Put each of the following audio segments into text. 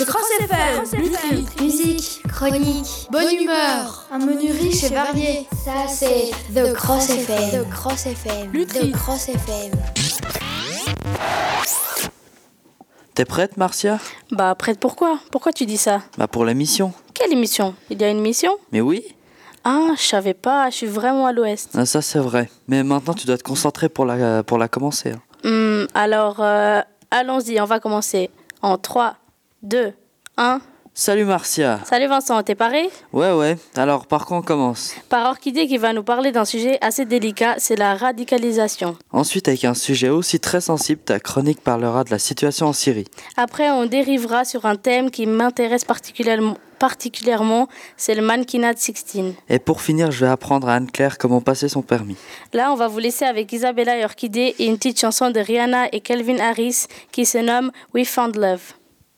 Cross FM. Nutri, musique, chronique, bonne humeur, un menu riche et varié. Ça c'est The Cross FM. The Cross FM. The Cross FM. T'es prête, Marcia ? Bah, prête pourquoi ? Pourquoi tu dis ça ? Bah pour la mission. Quelle émission ? Il y a une mission ? Mais oui. Ah, je savais pas, je suis vraiment à l'ouest. Ah, ça c'est vrai. Mais maintenant tu dois te concentrer pour la commencer. Alors, allons-y, on va commencer. En 3, 2, 1... Salut Marcia. Salut Vincent, t'es paré ? Ouais. Alors par quoi on commence ? Par Orchidée qui va nous parler d'un sujet assez délicat, c'est la radicalisation. Ensuite, avec un sujet aussi très sensible, ta chronique parlera de la situation en Syrie. Après, on dérivera sur un thème qui m'intéresse particulièrement, c'est le mannequinat de 16. Et pour finir, je vais apprendre à Anne-Claire comment passer son permis. Là, on va vous laisser avec Isabella et Orchidée et une petite chanson de Rihanna et Calvin Harris qui se nomme We Found Love.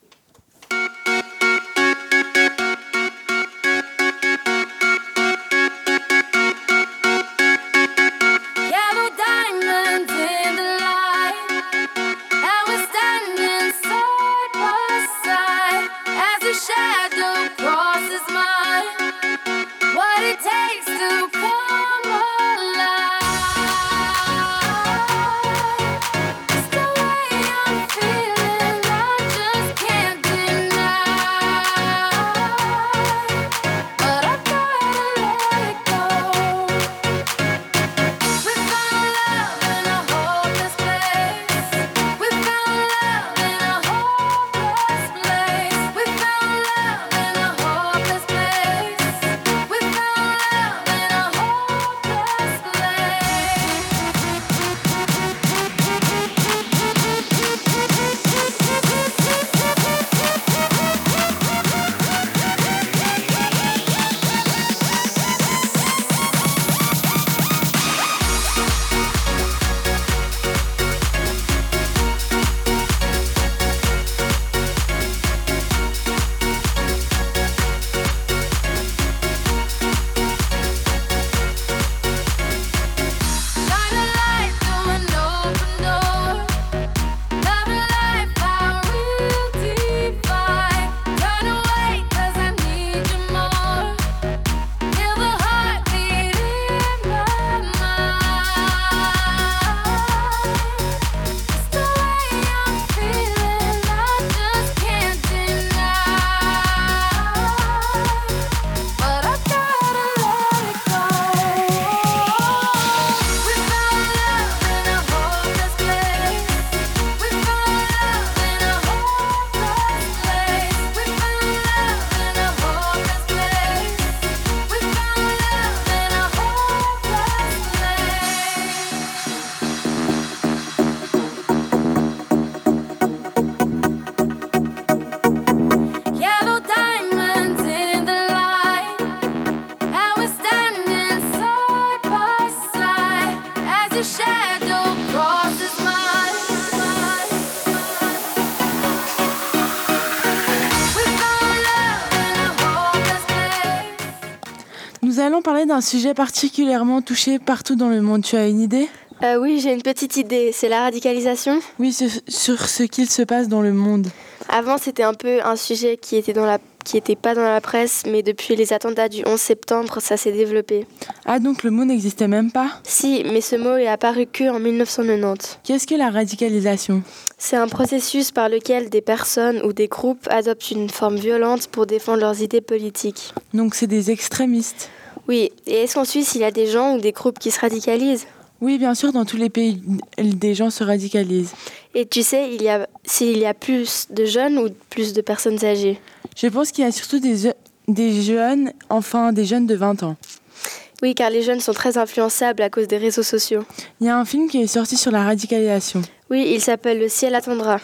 Nous allons parler d'un sujet particulièrement touché partout dans le monde. Tu as une idée ? Oui, j'ai une petite idée. C'est la radicalisation ? Oui, sur ce qu'il se passe dans le monde. Avant, c'était un peu un sujet qui était pas dans la presse, mais depuis les attentats du 11 septembre, ça s'est développé. Ah, donc le mot n'existait même pas ? Si, mais ce mot est apparu qu'en 1990. Qu'est-ce que la radicalisation ? C'est un processus par lequel des personnes ou des groupes adoptent une forme violente pour défendre leurs idées politiques. Donc c'est des extrémistes ? Oui, et est-ce qu'en Suisse, il y a des gens ou des groupes qui se radicalisent ? Oui, bien sûr, dans tous les pays, des gens se radicalisent. Et tu sais, s'il y a plus de jeunes ou plus de personnes âgées ? Je pense qu'il y a surtout des jeunes, enfin des jeunes de 20 ans. Oui, car les jeunes sont très influençables à cause des réseaux sociaux. Il y a un film qui est sorti sur la radicalisation. Oui, il s'appelle Le ciel attendra.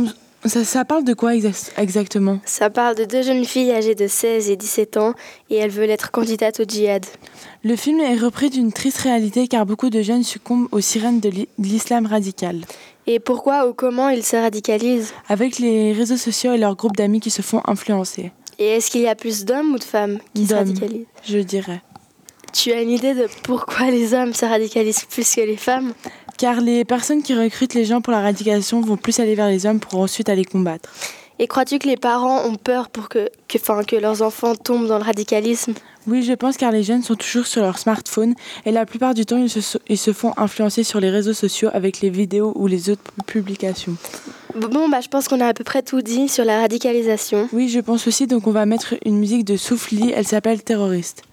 Ça parle de quoi exactement ? Ça parle de deux jeunes filles âgées de 16 et 17 ans et elles veulent être candidates au djihad. Le film est repris d'une triste réalité car beaucoup de jeunes succombent aux sirènes de l'islam radical. Et pourquoi ou comment ils se radicalisent ? Avec les réseaux sociaux et leurs groupes d'amis qui se font influencer. Et est-ce qu'il y a plus d'hommes ou de femmes qui se radicalisent ? Je dirais. Tu as une idée de pourquoi les hommes se radicalisent plus que les femmes ? Car les personnes qui recrutent les gens pour la radicalisation vont plus aller vers les hommes pour ensuite aller combattre. Et crois-tu que les parents ont peur pour que leurs enfants tombent dans le radicalisme ? Oui, je pense car les jeunes sont toujours sur leur smartphone et la plupart du temps, ils se font influencer sur les réseaux sociaux avec les vidéos ou les autres publications. Bon, je pense qu'on a à peu près tout dit sur la radicalisation. Oui, je pense aussi, donc on va mettre une musique de Soufli, elle s'appelle Terroriste.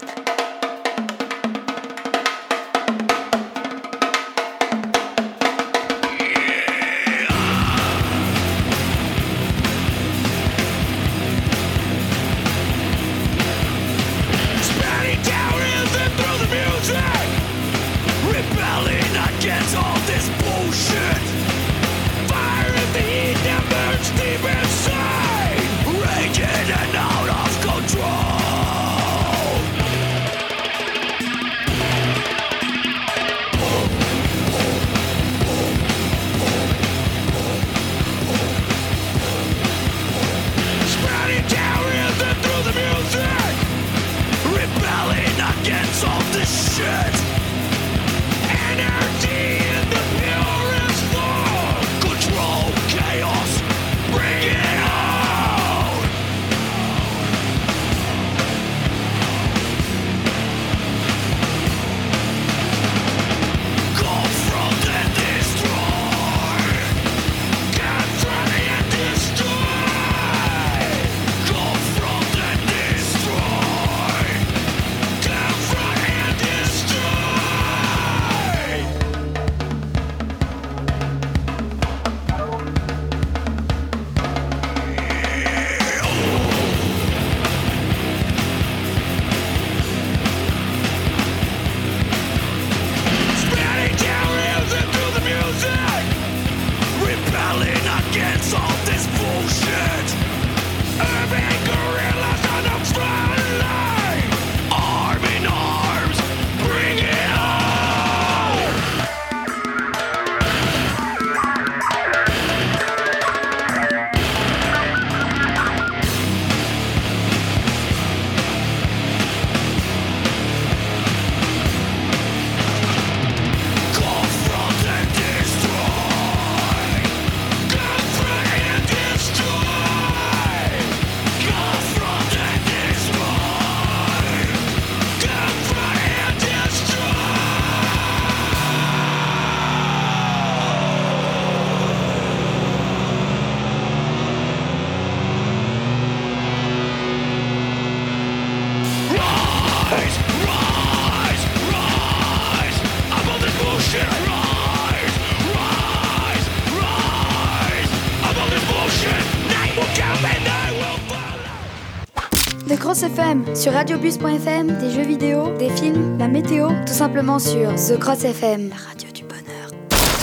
The Cross FM sur radiobus.fm, des jeux vidéo, des films, la météo, tout simplement sur The Cross FM, la radio du bonheur.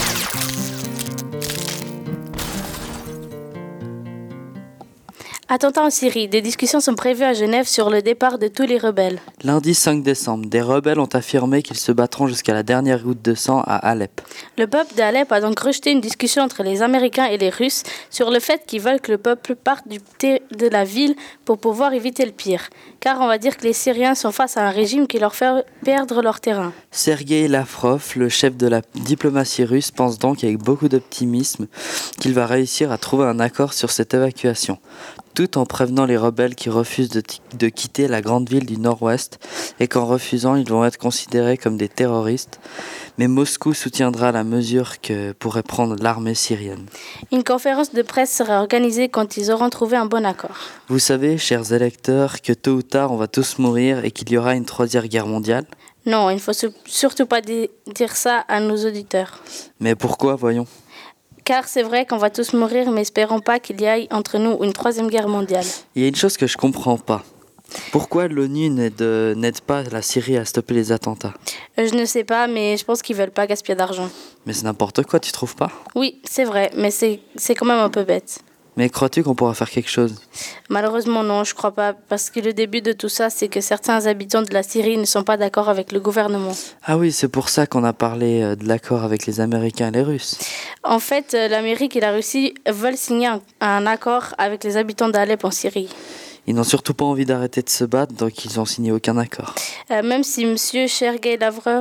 Attentat en Syrie. Des discussions sont prévues à Genève sur le départ de tous les rebelles. Lundi 5 décembre, des rebelles ont affirmé qu'ils se battront jusqu'à la dernière goutte de sang à Alep. Le peuple d'Alep a donc rejeté une discussion entre les Américains et les Russes sur le fait qu'ils veulent que le peuple parte de la ville pour pouvoir éviter le pire. Car on va dire que les Syriens sont face à un régime qui leur fait perdre leur terrain. Sergueï Lavrov, le chef de la diplomatie russe, pense donc avec beaucoup d'optimisme qu'il va réussir à trouver un accord sur cette évacuation, tout en prévenant les rebelles qui refusent de quitter la grande ville du nord-ouest et qu'en refusant, ils vont être considérés comme des terroristes. Mais Moscou soutiendra la mesure que pourrait prendre l'armée syrienne. Une conférence de presse sera organisée quand ils auront trouvé un bon accord. Vous savez, chers électeurs, que tôt ou tard, on va tous mourir et qu'il y aura une troisième guerre mondiale ? Non, il ne faut surtout pas dire ça à nos auditeurs. Mais pourquoi, voyons ? Car c'est vrai qu'on va tous mourir, mais espérons pas qu'il y ait entre nous une troisième guerre mondiale. Il y a une chose que je comprends pas. Pourquoi l'ONU n'aide pas la Syrie à stopper les attentats ? Je ne sais pas, mais je pense qu'ils veulent pas gaspiller d'argent. Mais c'est n'importe quoi, tu trouves pas ? Oui, c'est vrai, mais c'est quand même un peu bête. Mais crois-tu qu'on pourra faire quelque chose ? Malheureusement non, je crois pas, parce que le début de tout ça, c'est que certains habitants de la Syrie ne sont pas d'accord avec le gouvernement. Ah oui, c'est pour ça qu'on a parlé de l'accord avec les Américains et les Russes. En fait, l'Amérique et la Russie veulent signer un accord avec les habitants d'Alep en Syrie. Ils n'ont surtout pas envie d'arrêter de se battre, donc ils n'ont signé aucun accord. Même si M. Sergueï Lavrov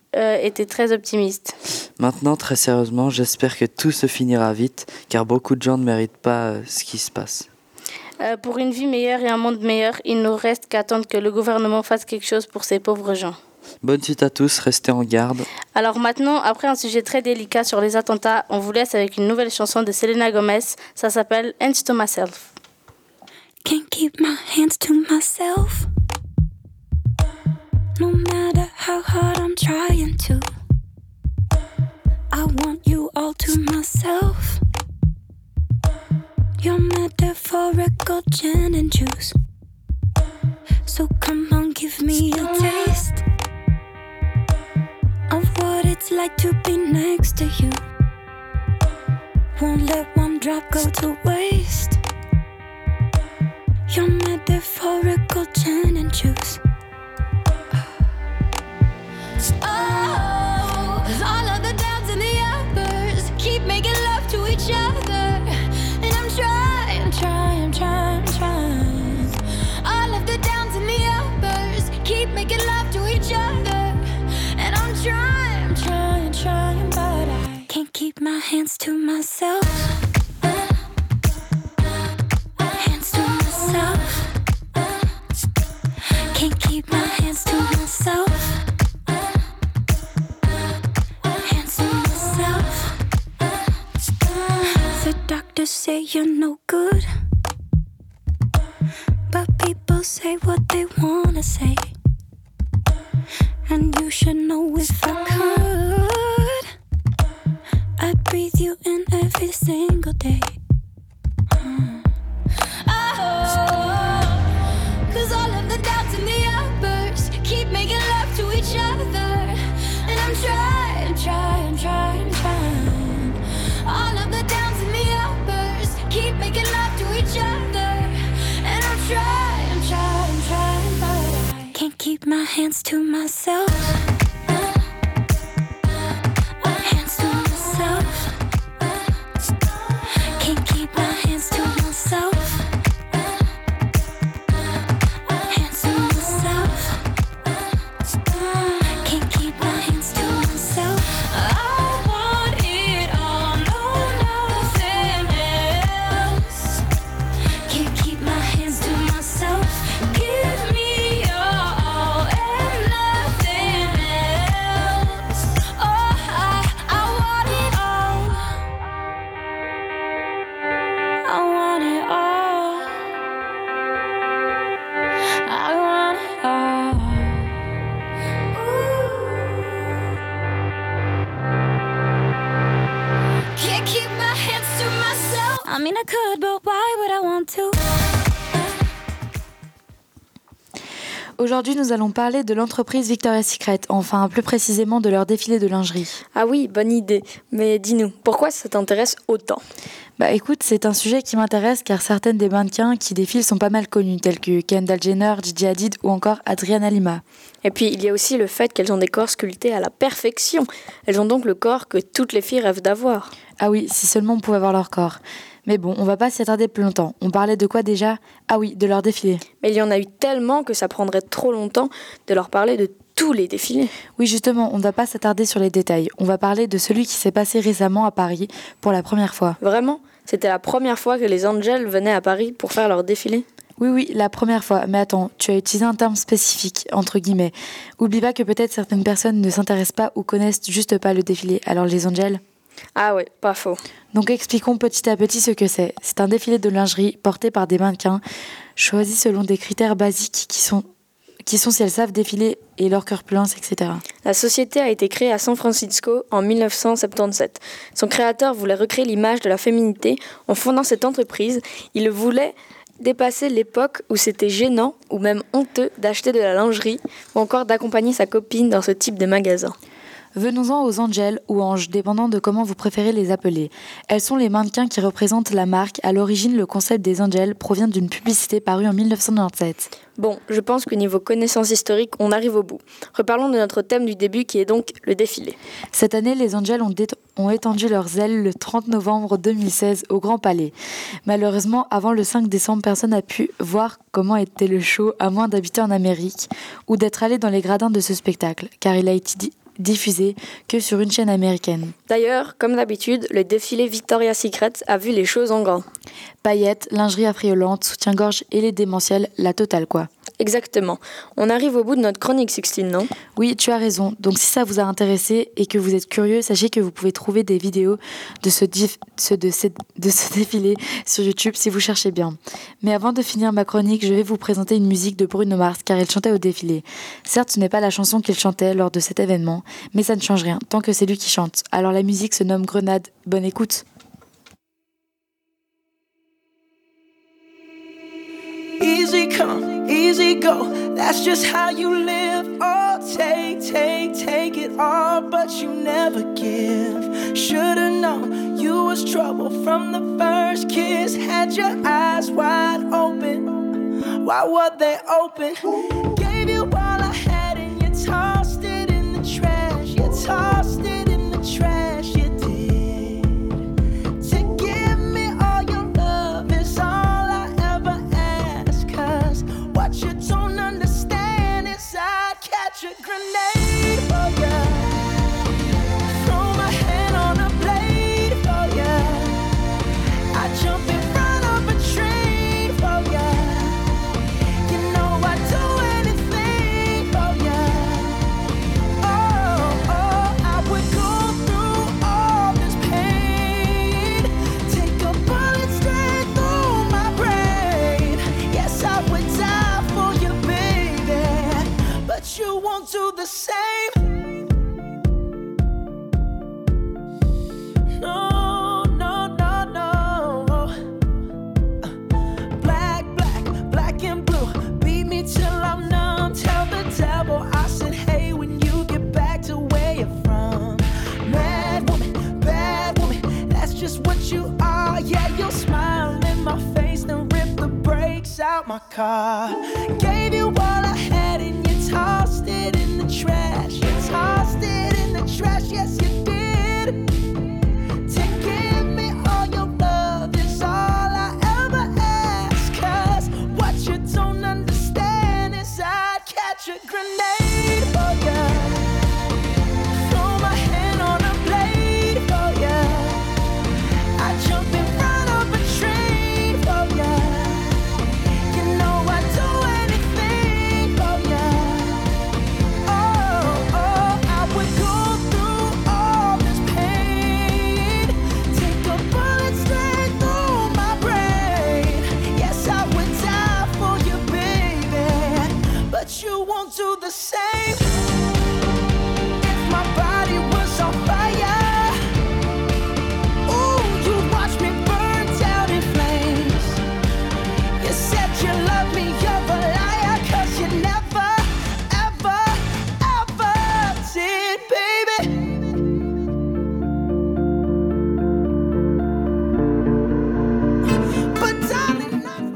était très optimiste. Maintenant, très sérieusement, j'espère que tout se finira vite, car beaucoup de gens ne méritent pas ce qui se passe. Pour une vie meilleure et un monde meilleur, il ne nous reste qu'à attendre que le gouvernement fasse quelque chose pour ces pauvres gens. Bonne suite à tous, restez en garde. Alors maintenant, après un sujet très délicat sur les attentats, on vous laisse avec une nouvelle chanson de Selena Gomez. Ça s'appelle Hands to Myself. Can't keep my hands to myself. No matter how hard I'm trying to. I want you all to myself. Your metaphorical gin and juice. So come on, give me a taste of what it's like to be next to you. Won't let one drop go to waste. Your metaphorical gin and juice. Oh, 'cause all of the downs and the uppers keep making love to each other. And I'm trying. All of the downs and the uppers keep making love to each other. And I'm trying, but I can't keep my hands to myself. Hands to myself. Can't keep my hands to myself. Hands to myself. The doctors say you're no good, but people say what they wanna say. And you should know if I could, I'd breathe you in every single day. Oh, 'cause all of the doubts and the uppers keep making love to each other. And I'm trying. All of the downs and the uppers keep making love to each other. And I'm trying, but I can't keep my hands to myself. Hands to myself. Can't keep my hands to myself. Hands to myself. Can't keep my hands to myself. I want it all, no, nothing else. Can't keep my hands to myself. Give me your all and nothing else. Oh, I want it all. I want it all. I want it all. Can't keep my hands to myself. I mean I could, but why would I want to? Aujourd'hui, nous allons parler de l'entreprise Victoria's Secret, enfin plus précisément de leur défilé de lingerie. Ah oui, bonne idée. Mais dis-nous, pourquoi ça t'intéresse autant ? Bah écoute, c'est un sujet qui m'intéresse car certaines des mannequins qui défilent sont pas mal connues, telles que Kendall Jenner, Gigi Hadid ou encore Adriana Lima. Et puis il y a aussi le fait qu'elles ont des corps sculptés à la perfection. Elles ont donc le corps que toutes les filles rêvent d'avoir. Ah oui, si seulement on pouvait voir leur corps. Mais bon, on va pas s'y attarder plus longtemps. On parlait de quoi déjà ? Ah oui, de leur défilé. Mais il y en a eu tellement que ça prendrait trop longtemps de leur parler de tous les défilés. Oui, justement, on ne va pas s'attarder sur les détails. On va parler de celui qui s'est passé récemment à Paris pour la première fois. Vraiment ? C'était la première fois que les Angels venaient à Paris pour faire leur défilé ? Oui, la première fois. Mais attends, tu as utilisé un terme spécifique, entre guillemets. Oublie pas que peut-être certaines personnes ne s'intéressent pas ou connaissent juste pas le défilé. Alors les Angels ? Ah ouais, pas faux. Donc expliquons petit à petit ce que c'est. C'est un défilé de lingerie porté par des mannequins, choisis selon des critères basiques qui sont si elles savent défiler et leur corpulence, etc. La société a été créée à San Francisco en 1977. Son créateur voulait recréer l'image de la féminité en fondant cette entreprise. Il voulait dépasser l'époque où c'était gênant ou même honteux d'acheter de la lingerie ou encore d'accompagner sa copine dans ce type de magasin. Venons-en aux Angels ou Anges, dépendant de comment vous préférez les appeler. Elles sont les mannequins qui représentent la marque. À l'origine, le concept des Angels provient d'une publicité parue en 1997. Bon, je pense que niveau connaissance historique, on arrive au bout. Reparlons de notre thème du début qui est donc le défilé. Cette année, les Angels ont étendu leurs ailes le 30 novembre 2016 au Grand Palais. Malheureusement, avant le 5 décembre, personne n'a pu voir comment était le show, à moins d'habiter en Amérique ou d'être allé dans les gradins de ce spectacle, car il a été diffusé que sur une chaîne américaine. D'ailleurs, comme d'habitude, le défilé Victoria's Secret a vu les choses en grand. Paillettes, lingerie affriolante, soutien-gorge et les démentiels, la totale quoi. Exactement. On arrive au bout de notre chronique, Sixtine, non ? Oui, tu as raison. Donc si ça vous a intéressé et que vous êtes curieux, sachez que vous pouvez trouver des vidéos de ce défilé sur YouTube si vous cherchez bien. Mais avant de finir ma chronique, je vais vous présenter une musique de Bruno Mars car il chantait au défilé. Certes, ce n'est pas la chanson qu'il chantait lors de cet événement, mais ça ne change rien tant que c'est lui qui chante. Alors la musique se nomme Grenade. Bonne écoute. Easy come, easy go, that's just how you live. Oh, take it all, but you never give. Should've known you was trouble from the first kiss. Had your eyes wide open, why were they open? Gave you all I had and you tossed it in the trash. You tossed it in the trash, you did. To give me all your love is all I ever ask. Cause what you don't understand is I'd catch a grenade for ya. Throw my hand on a blade for ya. I jump in front of a train for ya. You know I'd do anything for ya. Oh, I would go through all this pain. Take a bullet straight through my brain. Yes, I would die for you, baby. But you won't do the same. No, no, no, no. Black and blue. Beat me till I'm numb. Tell the devil I said, hey, when you get back to where you're from. Mad woman, that's just what you are. Yeah, you'll smile in my face, then rip the brakes out my car. Gave you all I had and you tossed it in the trash. You tossed it in the trash, yes you did. To give me all your love is all I ever ask. Cause what you don't understand is I'd catch a grenade for ya. Throw my hand on a blade for ya. I jump in front of a train for ya. You know I'd do anything for ya. Oh, I would go through all this pain. Take a bullet straight through my brain. Yes, I would die for you, baby. But you won't do the same. If my body was on fire, ooh, you'd watch me burn down in flames. You said you love me, you're a liar. Cause you never, ever, ever did, baby. But darling,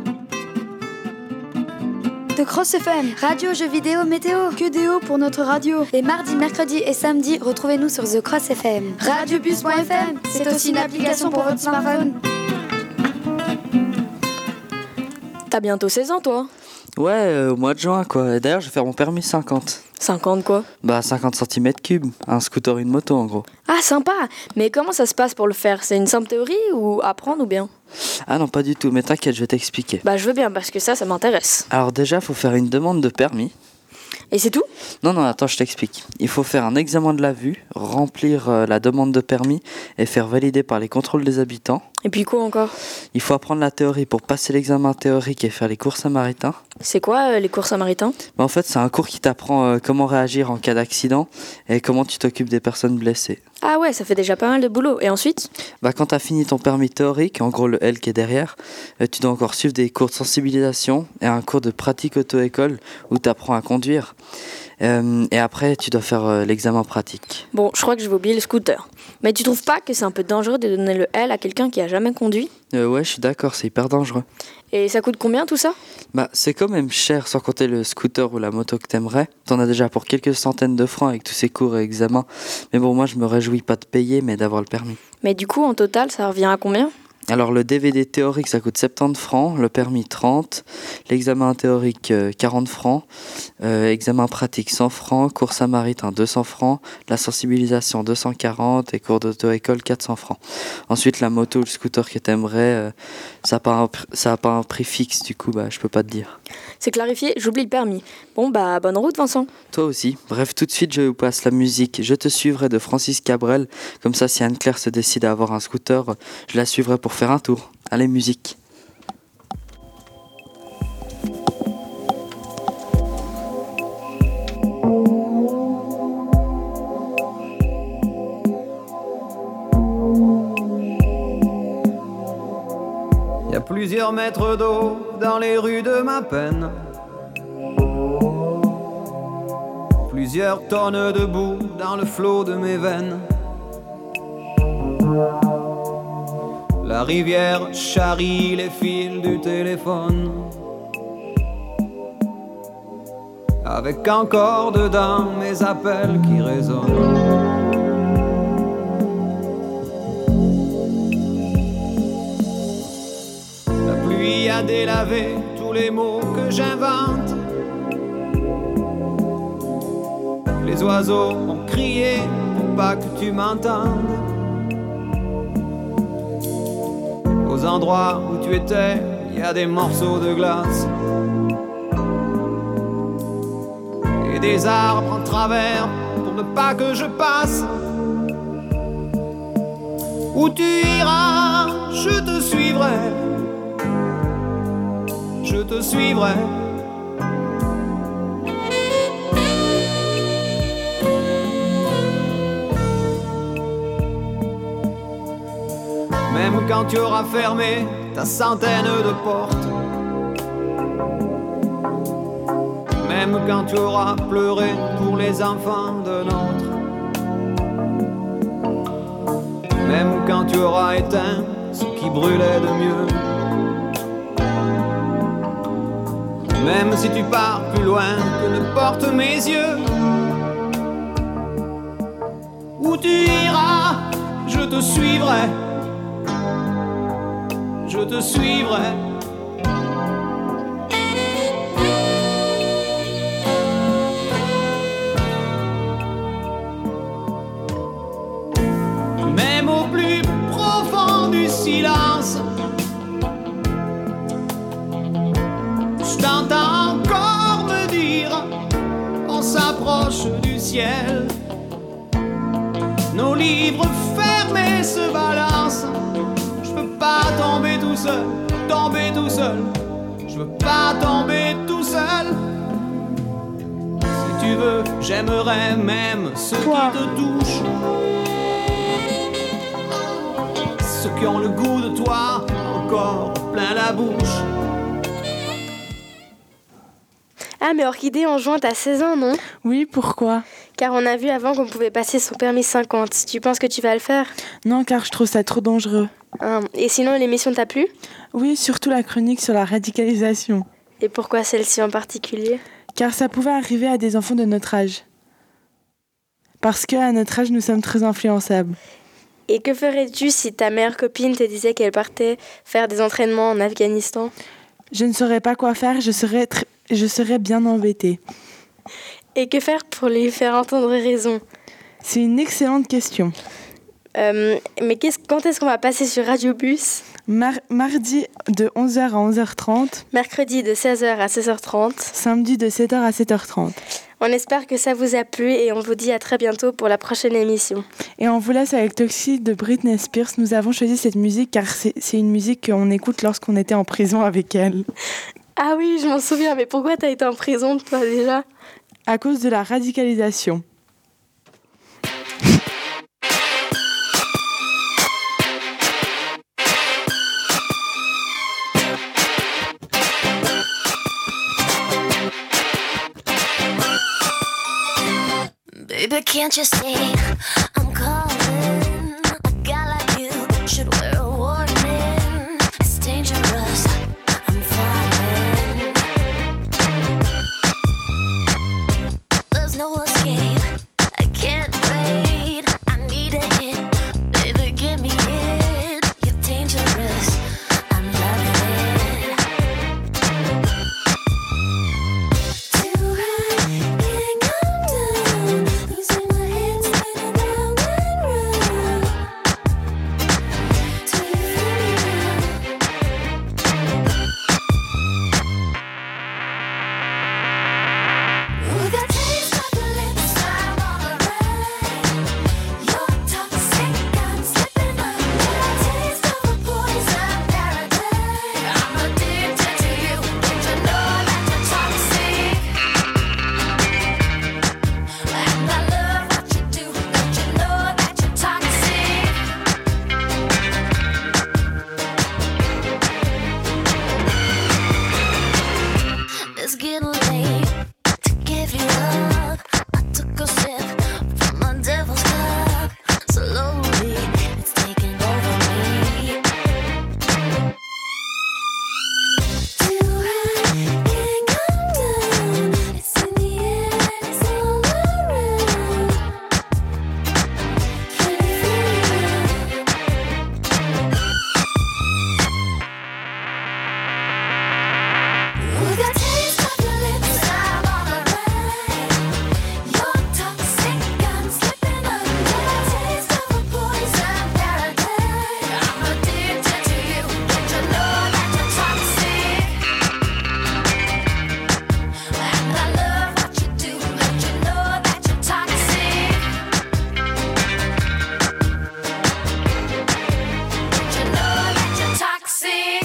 De Cross FM, radio, jeux vidéo, météo. Que des hauts pour notre radio. Les mardis, mercredis et samedis, retrouvez-nous sur The Cross FM. Radiobus.fm, c'est aussi une application pour votre smartphone. T'as bientôt 16 ans, toi ? Ouais, au mois de juin quoi. Et d'ailleurs, je vais faire mon permis 50. 50 quoi ? Bah 50 cm3, un scooter, une moto en gros. Ah, sympa. Mais comment ça se passe pour le faire ? C'est une simple théorie ou apprendre ou bien ? Ah non, pas du tout, mais t'inquiète, je vais t'expliquer. Bah, je veux bien parce que ça m'intéresse. Alors déjà, faut faire une demande de permis. Et c'est tout ? Non, attends, je t'explique. Il faut faire un examen de la vue, remplir la demande de permis et faire valider par les contrôles des habitants. Et puis quoi encore ? Il faut apprendre la théorie pour passer l'examen théorique et faire les cours samaritains. C'est quoi les cours samaritains ? En fait, c'est un cours qui t'apprend comment réagir en cas d'accident et comment tu t'occupes des personnes blessées. Ah ouais, ça fait déjà pas mal de boulot. Et ensuite ? Quand t'as fini ton permis théorique, en gros le L qui est derrière, tu dois encore suivre des cours de sensibilisation et un cours de pratique auto-école où t'apprends à conduire. Et après, tu dois faire l'examen pratique. Bon, je crois que je vais oublier le scooter. Mais tu trouves pas que c'est un peu dangereux de donner le L à quelqu'un qui a jamais conduit ? Ouais, je suis d'accord, c'est hyper dangereux. Et ça coûte combien tout ça ? C'est quand même cher, sans compter le scooter ou la moto que t'aimerais. T'en as déjà pour quelques centaines de francs avec tous ces cours et examens. Mais bon, moi je me réjouis pas de payer, mais d'avoir le permis. Mais du coup, en total, ça revient à combien ? Alors le DVD théorique ça coûte 70 francs, le permis 30, l'examen théorique 40 francs, examen pratique 100 francs, cours samaritain 200 francs, la sensibilisation 240 et cours d'auto-école 400 francs. Ensuite la moto ou le scooter que t'aimerais, ça a pas un prix fixe du coup, je peux pas te dire. C'est clarifié, j'oublie le permis. Bon bonne route Vincent. Toi aussi. Bref, tout de suite je vous passe la musique Je te suivrai de Francis Cabrel. Comme ça si Anne-Claire se décide à avoir un scooter, je la suivrai pour faire un tour. Allez, musique. Il y a plusieurs mètres d'eau dans les rues de ma peine. Plusieurs tonnes de boue dans le flot de mes veines. La rivière charrie les fils du téléphone, avec encore dedans mes appels qui résonnent. La pluie a délavé tous les mots que j'invente. Les oiseaux ont crié pour pas que tu m'entendes. Aux endroits où tu étais, il y a des morceaux de glace et des arbres en travers pour ne pas que je passe. Où tu iras, je te suivrai. Je te suivrai. Même quand tu auras fermé ta centaine de portes, même quand tu auras pleuré pour les enfants de nôtre, même quand tu auras éteint ce qui brûlait de mieux, même si tu pars plus loin que ne portent mes yeux, où tu iras, je te suivrai. Je te suivrai. Même au plus profond du silence, je t'entends encore me dire, on s'approche du ciel. Nos livres fermés se balancent. Je veux pas tomber tout seul, tomber tout seul. Je veux pas tomber tout seul. Si tu veux, j'aimerais même ceux qui te touchent, ceux qui ont le goût de toi encore plein la bouche. Ah, mais Orchidée, en juin, t'as 16 ans, non? Oui, pourquoi? Car on a vu avant qu'on pouvait passer son permis 50. Tu penses que tu vas le faire? Non, car je trouve ça trop dangereux. Et sinon, l'émission t'a plu? Oui, surtout la chronique sur la radicalisation. Et pourquoi celle-ci en particulier? Car ça pouvait arriver à des enfants de notre âge. Parce qu'à notre âge, nous sommes très influençables. Et que ferais-tu si ta meilleure copine te disait qu'elle partait faire des entraînements en Afghanistan? Je ne saurais pas quoi faire, je serais bien embêtée. Et que faire pour lui faire entendre raison? C'est une excellente question. Mais quand est-ce qu'on va passer sur Radio Bus? Mardi de 11h à 11h30. Mercredi de 16h à 16h30. Samedi de 7h à 7h30. On espère que ça vous a plu et on vous dit à très bientôt pour la prochaine émission. Et on vous laisse avec Toxic de Britney Spears. Nous avons choisi cette musique car c'est une musique qu'on écoute lorsqu'on était en prison avec elle. Ah oui, je m'en souviens, mais pourquoi t'as été en prison toi déjà? À cause de la radicalisation. Baby, can't you see I'm calling? A guy like you should wear a warning. It's dangerous, I'm falling. There's no escape, I can't wait. I need a hit, baby, give me it. You're dangerous. it's getting late to give you up. I took a sip from my devil's cup. Slowly, it's taking over me. Too high, can't come down. It's in the air, it's all around. Can you feel it? With a taste of your lips, I'm on a ride. You're toxic, I'm slipping under. Taste of a poison paradise. I'm addicted to you. Don't you know that you're toxic? And I love what you do. Don't you know that you're toxic? Don't you know that you're toxic?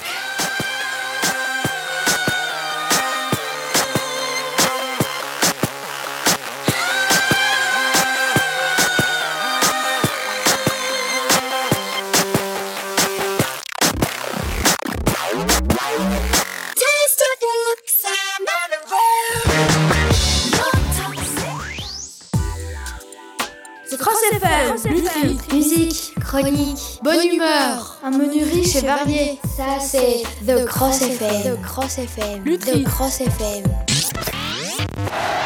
Taste of your looks, I'm on a roll. You're toxic. The Cross FM. Musique, chronique, bonne humeur, un menu riche et varié. Ça c'est The Cross FM. The Cross FM. The Cross FM.